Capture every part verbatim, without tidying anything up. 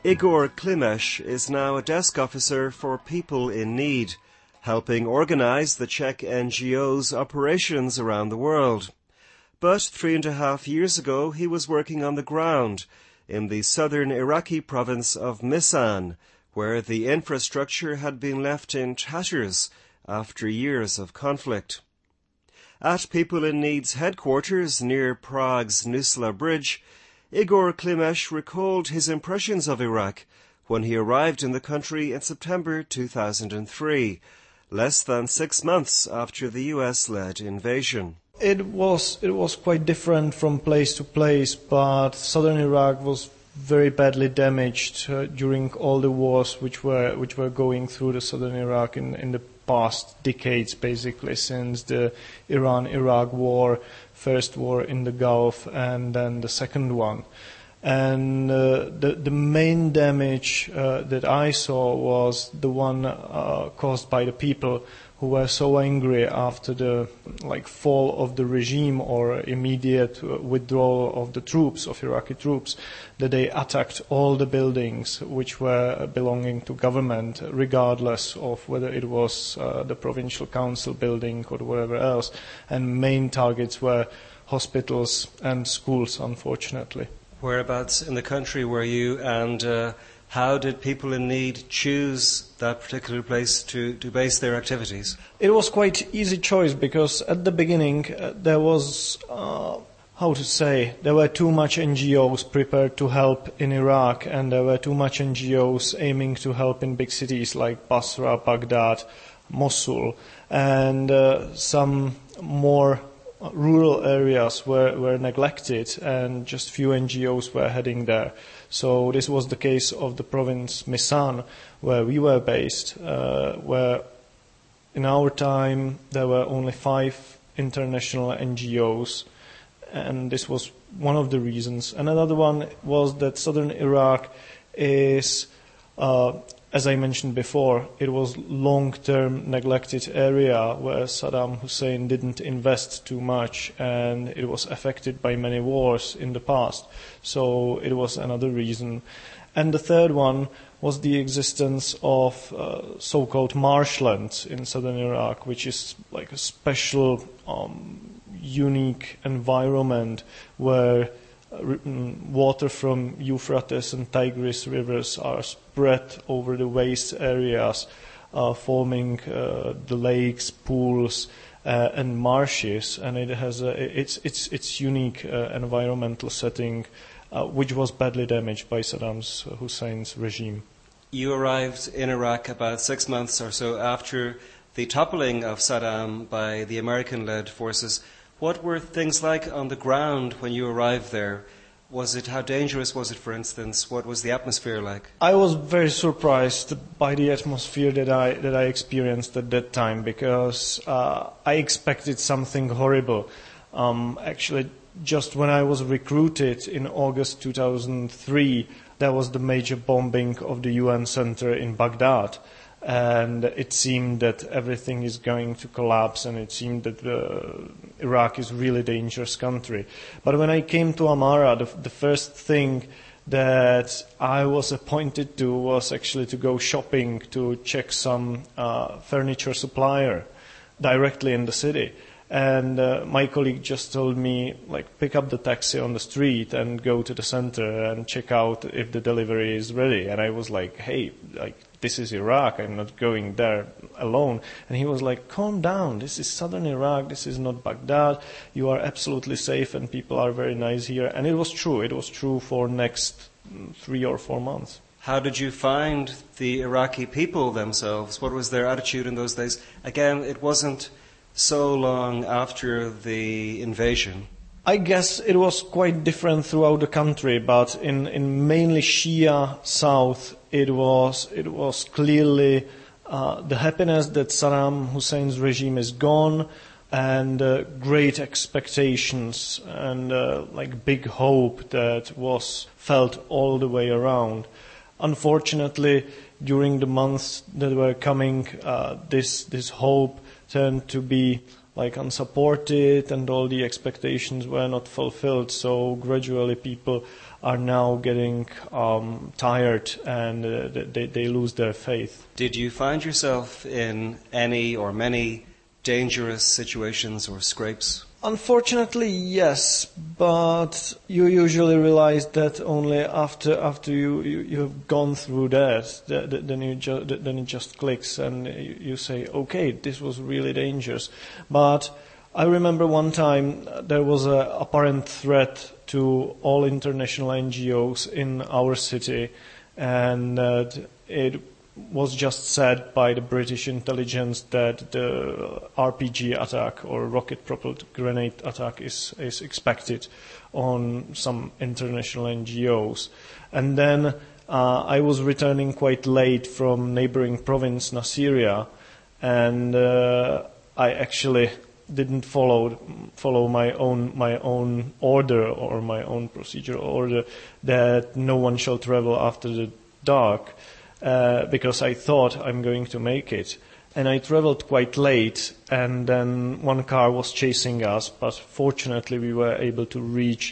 Igor Klimesh is now a desk officer for People in Need, helping organize the Czech N G O's operations around the world. But three and a half years ago, he was working on the ground in the southern Iraqi province of Misan, where the infrastructure had been left in tatters after years of conflict. At People in Need's headquarters near Prague's Nusla Bridge, Igor Klimesh recalled his impressions of Iraq when he arrived in the country in September two thousand three, less than six months after the U S-led invasion. It was it was quite different from place to place, but southern Iraq was very badly damaged uh, during all the wars which were which were going through the southern Iraq in, in the past decades, basically, since the Iran-Iraq war, first war in the Gulf, and then the second one. And uh, the the main damage uh, that I saw was the one uh, caused by the people who were so angry after the like fall of the regime or immediate withdrawal of the troops, of Iraqi troops, that they attacked all the buildings which were belonging to government, regardless of whether it was uh, the provincial council building or whatever else. And main targets were hospitals and schools, unfortunately. Whereabouts in the country were you, and uh, how did People in Need choose that particular place to, to base their activities? It was quite easy choice because at the beginning uh, there was, uh, how to say, there were too much N G Os prepared to help in Iraq, and there were too much N G Os aiming to help in big cities like Basra, Baghdad, Mosul, and uh, some more rural areas were, were neglected, and just few N G Os were heading there. So this was the case of the province Misan, where we were based, uh, where in our time there were only five international N G Os, and this was one of the reasons. Another one was that southern Iraq is, uh, as I mentioned before, it was long-term neglected area where Saddam Hussein didn't invest too much, and it was affected by many wars in the past. So it was another reason. And the third one was the existence of uh, so-called marshlands in southern Iraq, which is like a special, um, unique environment where water from Euphrates and Tigris rivers are spread over the waste areas, uh, forming uh, the lakes, pools, uh, and marshes. And it has a, it's it's it's unique uh, environmental setting, uh, which was badly damaged by Saddam Hussein's regime. You arrived in Iraq about six months or so after the toppling of Saddam by the American-led forces. What were things like on the ground when you arrived there? Was it, how dangerous was it, for instance? What was the atmosphere like? I was very surprised by the atmosphere that I that I experienced at that time, because uh, I expected something horrible. Um, actually, just when I was recruited in August two thousand three, there was the major bombing of the U N center in Baghdad. And it seemed that everything is going to collapse, and it seemed that uh, Iraq is a really dangerous country. But when I came to Amara, the, the first thing that I was appointed to was actually to go shopping to check some uh, furniture supplier directly in the city. And uh, my colleague just told me, like, pick up the taxi on the street and go to the center and check out if the delivery is ready. And I was like, hey, like, this is Iraq, I'm not going there alone. And he was like, calm down, this is southern Iraq, this is not Baghdad, you are absolutely safe and people are very nice here. And it was true, it was true for next three or four months. How did you find the Iraqi people themselves? What was their attitude in those days? Again, it wasn't so long after the invasion. I guess it was quite different throughout the country, but in, in mainly Shia South, it was it was clearly uh, the happiness that Saddam Hussein's regime is gone, and uh, great expectations and uh, like big hope that was felt all the way around. Unfortunately, during the months that were coming, uh, this this hope turned to be like unsupported, and all the expectations were not fulfilled. So gradually people are now getting um, tired, and uh, they, they lose their faith. Did you find yourself in any or many dangerous situations or scrapes? Unfortunately, yes, but you usually realize that only after after you, you, you have gone through that, that, that then you ju- that, then it just clicks and you, you say, okay, this was really dangerous. But I remember one time there was an apparent threat to all international N G Os in our city, and uh, it was just said by the British intelligence that the R P G attack or rocket-propelled grenade attack is, is expected on some international N G Os. And then uh, I was returning quite late from neighboring province, Nasiriyah, and uh, I actually didn't follow follow my own my own order or my own procedural order that no one shall travel after the dark. Uh, because I thought I'm going to make it. And I traveled quite late, and then one car was chasing us, but fortunately we were able to reach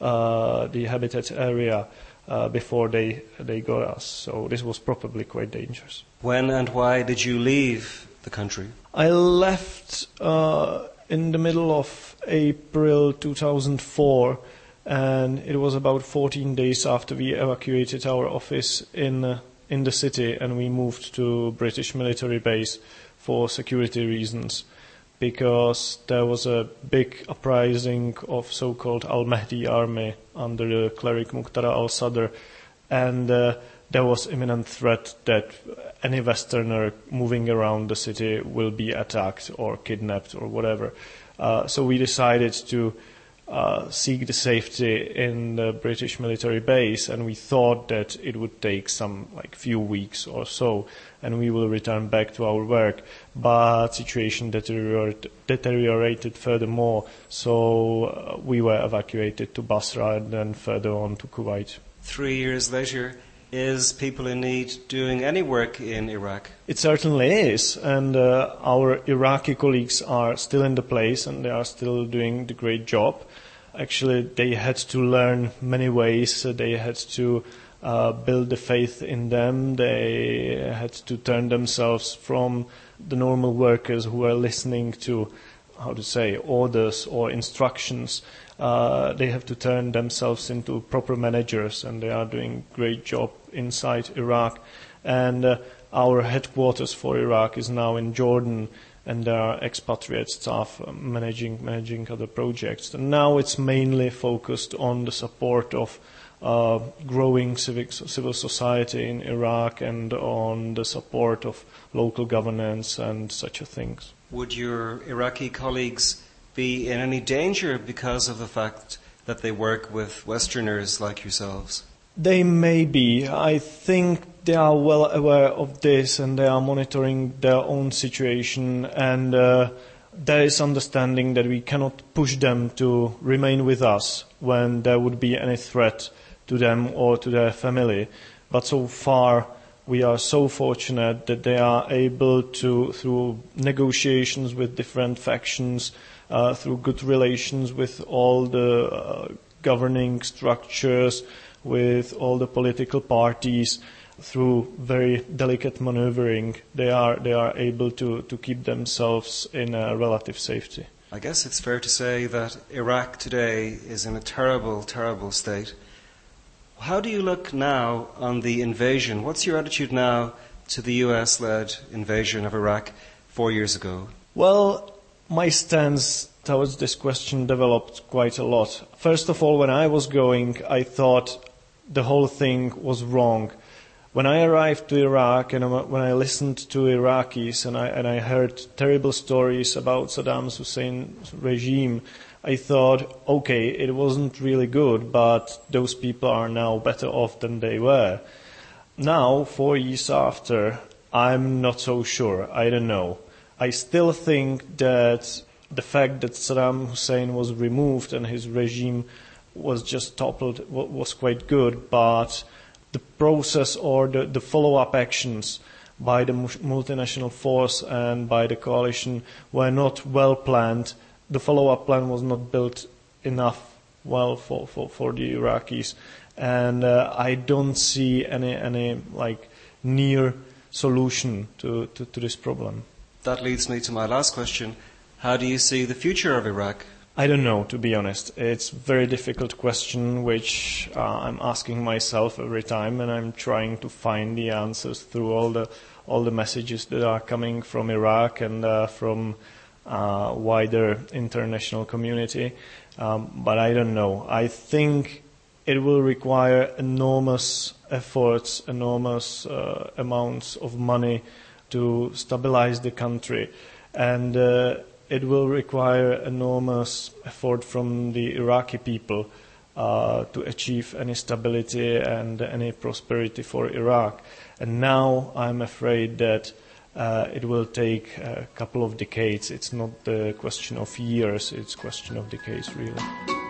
uh, the habitat area uh, before they, they got us. So this was probably quite dangerous. When and why did you leave the country? I left uh, in the middle of April two thousand four, and it was about fourteen days after we evacuated our office in uh, in the city, and we moved to British military base for security reasons, because there was a big uprising of so-called Al-Mahdi army under the cleric Muqtada al-Sadr, and uh, there was imminent threat that any Westerner moving around the city will be attacked or kidnapped or whatever. Uh, so we decided to Uh, seek the safety in the British military base, and we thought that it would take some like few weeks or so, and we will return back to our work. But situation deteriorated, deteriorated furthermore, so uh, we were evacuated to Basra and then further on to Kuwait. Three years later, is People in Need doing any work in Iraq? It certainly is, and uh, our Iraqi colleagues are still in the place, and they are still doing the great job. Actually, they had to learn many ways. They had to uh, build the faith in them. They had to turn themselves from the normal workers who were listening to, how to say, orders or instructions. Uh, they have to turn themselves into proper managers, and they are doing a great job inside Iraq. And uh, our headquarters for Iraq is now in Jordan, and there are expatriate staff managing managing other projects. And now it's mainly focused on the support of uh, growing civic, civil society in Iraq and on the support of local governance and such a things. Would your Iraqi colleagues be in any danger because of the fact that they work with Westerners like yourselves? They may be. I think they are well aware of this, and they are monitoring their own situation, and uh, there is understanding that we cannot push them to remain with us when there would be any threat to them or to their family. But so far we are so fortunate that they are able to, through negotiations with different factions, uh, through good relations with all the uh, governing structures, with all the political parties, through very delicate maneuvering, they are they are able to, to keep themselves in a relative safety. I guess it's fair to say that Iraq today is in a terrible, terrible state. How do you look now on the invasion? What's your attitude now to the U S-led invasion of Iraq four years ago? Well, my stance towards this question developed quite a lot. First of all, when I was going, I thought the whole thing was wrong. When I arrived to Iraq and when I listened to Iraqis and I, and I heard terrible stories about Saddam Hussein's regime, I thought, okay, it wasn't really good, but those people are now better off than they were. Now, four years after, I'm not so sure. I don't know. I still think that the fact that Saddam Hussein was removed and his regime was just toppled was quite good, but the process or the, the follow-up actions by the multinational force and by the coalition were not well planned. The follow-up plan was not built enough well for, for, for the Iraqis. And uh, I don't see any, any like near solution to, to, to this problem. That leads me to my last question. How do you see the future of Iraq? I don't know, to be honest. It's a very difficult question, which uh, I'm asking myself every time, and I'm trying to find the answers through all the all the messages that are coming from Iraq and uh, from uh, wider international community. Um, but I don't know. I think it will require enormous efforts, enormous uh, amounts of money to stabilize the country, and uh, it will require enormous effort from the Iraqi people uh, to achieve any stability and any prosperity for Iraq. And now I'm afraid that uh, it will take a couple of decades. It's not the question of years, it's a question of decades, really.